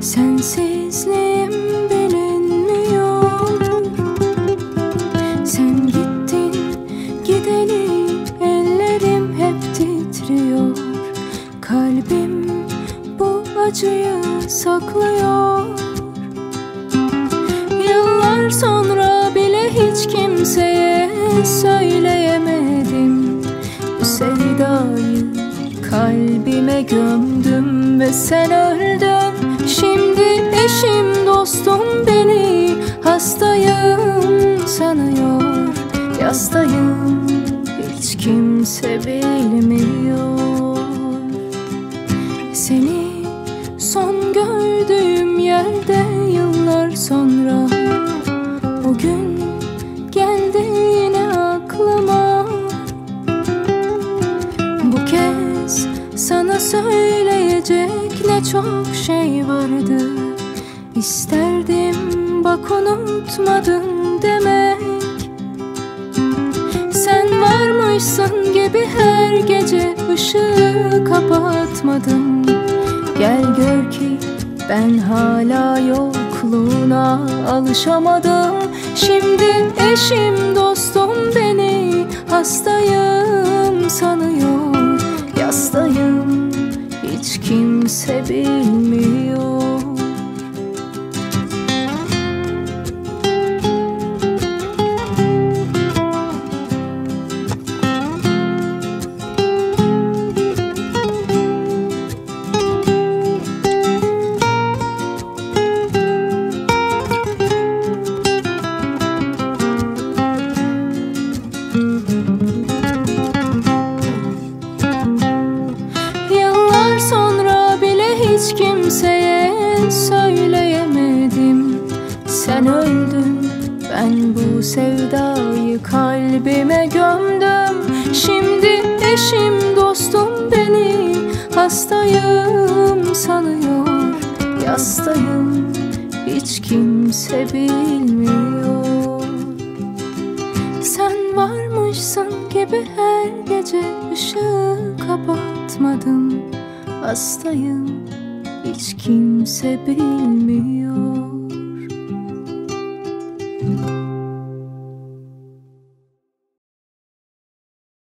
Sensizliğim bilinmiyor. Sen gittin gideli ellerim hep titriyor. Kalbim bu acıyı saklıyor. Yıllar sonra bile hiç kimseye söyleyemedim. Bu sevdayı kalbime gömdüm ve sen öldün. Şimdi eşim dostum beni hastayım sanıyor. Yastayım, hiç kimse bilmiyor. Seni son gördüğüm yerde yıllar sonra o gün geldi yine aklıma. Bu kez sana söyleyecek ne çok şey vardı. İsterdim bak unutmadın demek. Sen varmışsın gibi her gece ışığı kapatmadım. Gel gör ki ben hala yokluğuna alışamadım. Şimdi eşim dostum beni hastayım sanıyor. Yastayım, hiç kimse bilmiyor. Yıllar sonra bile hiç kimseye söyleyemedim. Sen öldün, ben bu sevdayı kalbime gömdüm. Şimdi eşim dostum beni hastayım sanıyor. Yastayım, hiç kimse bilmiyor. Sen varmışsın gibi her gece ışığı kapatmadım. Hastayım, hiç kimse bilmiyor.